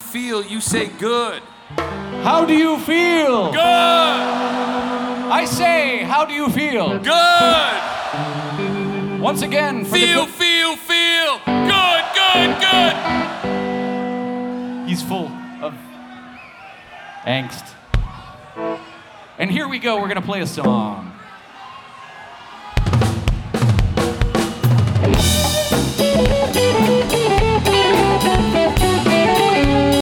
feel, you say good. How do you feel? Good! I say, how do you feel? Good! Once again, for Feel. Good, good, good! He's full of angst. And here we go, we're gonna play a song.